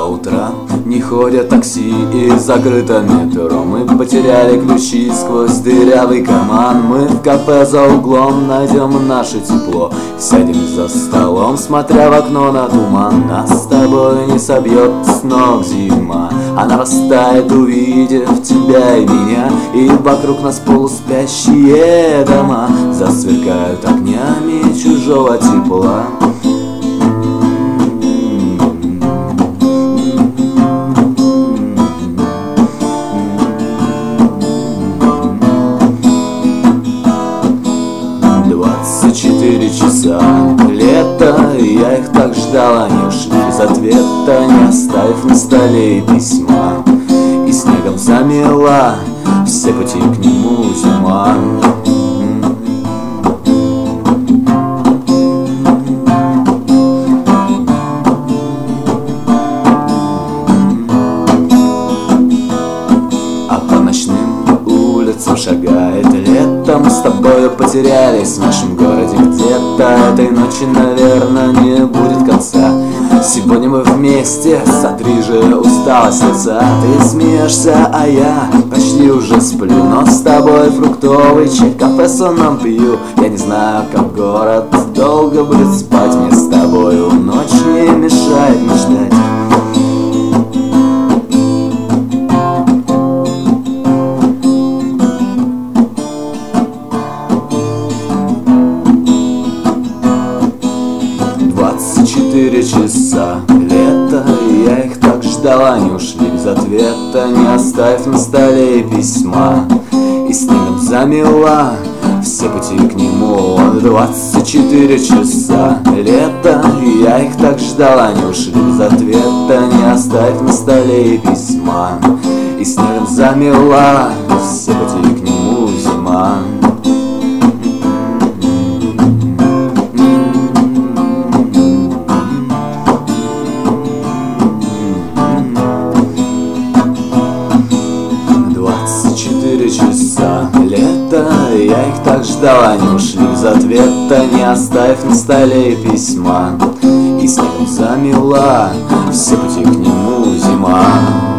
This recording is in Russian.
утра не ходят такси и закрыто метро. Мы потеряли ключи сквозь дырявый карман. Мы в кафе за углом найдем наше тепло. Сядем за столом, смотря в окно на туман. Нас с тобой не собьет с ног зима. Она растает, увидев тебя и меня. И вокруг нас полуспящие дома засверкают огнями чужого тепла. 24 часа, лето, я их так ждал, они ушли без ответа, не оставив на столе и письма. И снегом замела все пути к нему зима. А по ночным улицам шагает лето. Мы с тобою потерялись в нашем городе где-то. Этой ночи, наверное, не будет конца. Сегодня мы вместе, сотри же усталость лица. Ты смеешься, а я почти уже сплю. Но с тобой фруктовый чай, кафе сонном пью. Я не знаю, как город долго будет спать. Мне с тобою ночь не мешает мечтать. Часа лето, я их так ждал, они ушли без ответа, не оставив на столе письма. И снегом замела все пути к нему. 24 часа лето, я их так ждал, они ушли без ответа, не оставив на столе письма. И снегом замела все пути к нему зима. 24 часа лето, я их так ждал, они ушли без ответа, не оставив на столе письма. И снегом замела все пути к нему зима.